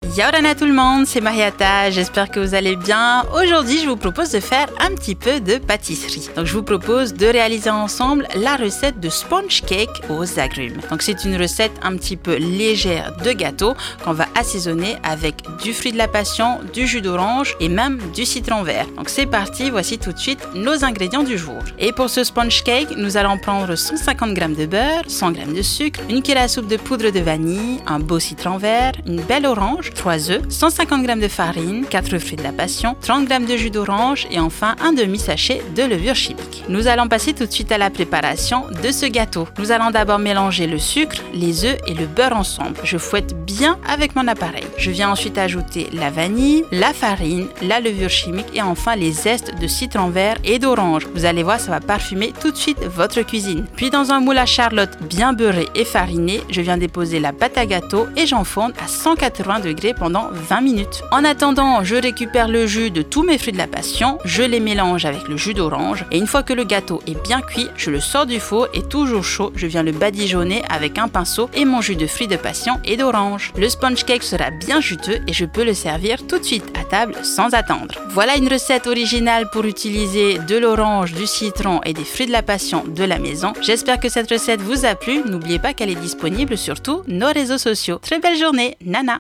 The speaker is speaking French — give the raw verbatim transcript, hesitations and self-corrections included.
Yaorana tout le monde, c'est Mariata, j'espère que vous allez bien. Aujourd'hui, je vous propose de faire un petit peu de pâtisserie. Donc, je vous propose de réaliser ensemble la recette de sponge cake aux agrumes. Donc, c'est une recette un petit peu légère de gâteau qu'on va assaisonner avec du fruit de la passion, du jus d'orange et même du citron vert. Donc, c'est parti, voici tout de suite nos ingrédients du jour. Et pour ce sponge cake, nous allons prendre cent cinquante grammes de beurre, cent grammes de sucre, une cuillère à soupe de poudre de vanille, un beau citron vert, une belle orange, trois œufs, cent cinquante grammes de farine, quatre fruits de la passion, trente grammes de jus d'orange et enfin un demi-sachet de levure chimique. Nous allons passer tout de suite à la préparation de ce gâteau. Nous allons d'abord mélanger le sucre, les œufs et le beurre ensemble. Je fouette bien avec mon appareil. Je viens ensuite ajouter la vanille, la farine, la levure chimique et enfin les zestes de citron vert et d'orange. Vous allez voir, ça va parfumer tout de suite votre cuisine. Puis dans un moule à charlotte bien beurré et fariné, je viens déposer la pâte à gâteau et j'enfourne à cent quatre-vingts degrés pendant vingt minutes. En attendant, je récupère le jus de tous mes fruits de la passion, je les mélange avec le jus d'orange et une fois que le gâteau est bien cuit, je le sors du four et toujours chaud, je viens le badigeonner avec un pinceau et mon jus de fruits de passion et d'orange. Le sponge cake sera bien juteux et je peux le servir tout de suite à table sans attendre. Voilà une recette originale pour utiliser de l'orange, du citron et des fruits de la passion de la maison. J'espère que cette recette vous a plu. N'oubliez pas qu'elle est disponible sur tous nos réseaux sociaux. Très belle journée, Nana!